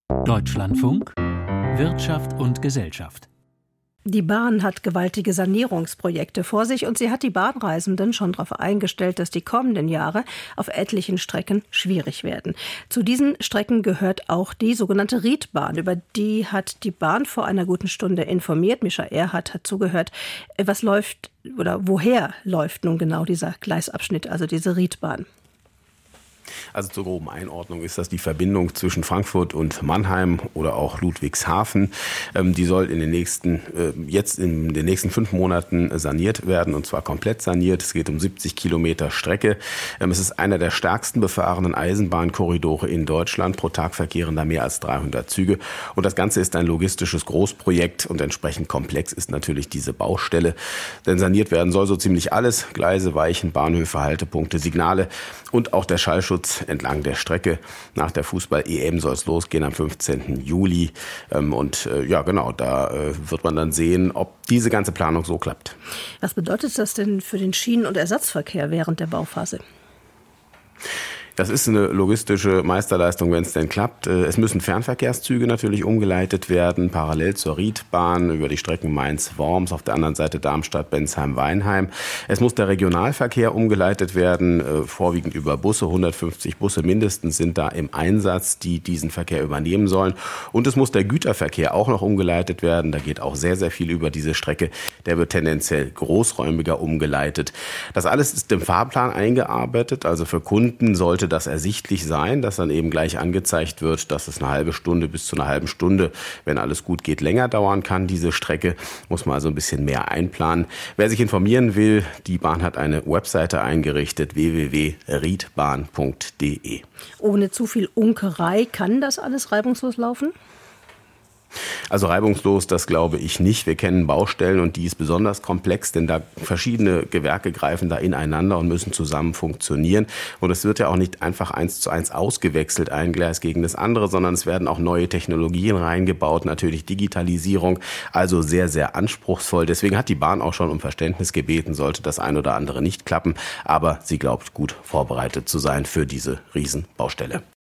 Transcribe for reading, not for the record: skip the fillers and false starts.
Deutschlandfunk Wirtschaft und Gesellschaft. Die Bahn hat gewaltige Sanierungsprojekte vor sich und sie hat die Bahnreisenden schon darauf eingestellt, dass die kommenden Jahre auf etlichen Strecken schwierig werden. Zu diesen Strecken gehört auch die sogenannte Riedbahn. Über die hat die Bahn vor einer guten Stunde informiert. Mischa Erhardt hat zugehört. Was läuft oder woher läuft nun genau dieser Gleisabschnitt, also diese Riedbahn? Also zur groben Einordnung ist das die Verbindung zwischen Frankfurt und Mannheim oder auch Ludwigshafen. Die soll jetzt in den nächsten 5 Monaten saniert werden, und zwar komplett saniert. Es geht um 70 Kilometer Strecke. Es ist einer der stärksten befahrenen Eisenbahnkorridore in Deutschland. Pro Tag verkehren da mehr als 300 Züge. Und das Ganze ist ein logistisches Großprojekt und entsprechend komplex ist natürlich diese Baustelle. Denn saniert werden soll so ziemlich alles. Gleise, Weichen, Bahnhöfe, Haltepunkte, Signale und auch der Schallschutz entlang der Strecke. Nach der Fußball-EM soll es losgehen am 15. Juli. Da wird man dann sehen, ob diese ganze Planung so klappt. Was bedeutet das denn für den Schienen- und Ersatzverkehr während der Bauphase? Das ist eine logistische Meisterleistung, wenn es denn klappt. Es müssen Fernverkehrszüge natürlich umgeleitet werden, parallel zur Riedbahn über die Strecken Mainz-Worms, auf der anderen Seite Darmstadt-Bensheim-Weinheim. Es muss der Regionalverkehr umgeleitet werden, vorwiegend über Busse. 150 Busse mindestens sind da im Einsatz, die diesen Verkehr übernehmen sollen. Und es muss der Güterverkehr auch noch umgeleitet werden. Da geht auch sehr, sehr viel über diese Strecke. Der wird tendenziell großräumiger umgeleitet. Das alles ist im Fahrplan eingearbeitet. Also für Kunden sollte das ersichtlich sein, dass dann eben gleich angezeigt wird, dass es eine halbe Stunde bis zu einer halben Stunde, wenn alles gut geht, länger dauern kann. Diese Strecke muss man also ein bisschen mehr einplanen. Wer sich informieren will, die Bahn hat eine Webseite eingerichtet, www.riedbahn.de. Ohne zu viel Unkerei kann das alles reibungslos laufen? Also reibungslos, das glaube ich nicht. Wir kennen Baustellen und die ist besonders komplex, denn da verschiedene Gewerke greifen da ineinander und müssen zusammen funktionieren. Und es wird ja auch nicht einfach 1:1 ausgewechselt, ein Gleis gegen das andere, sondern es werden auch neue Technologien reingebaut, natürlich Digitalisierung, also sehr, sehr anspruchsvoll. Deswegen hat die Bahn auch schon um Verständnis gebeten, sollte das ein oder andere nicht klappen. Aber sie glaubt, gut vorbereitet zu sein für diese Riesenbaustelle.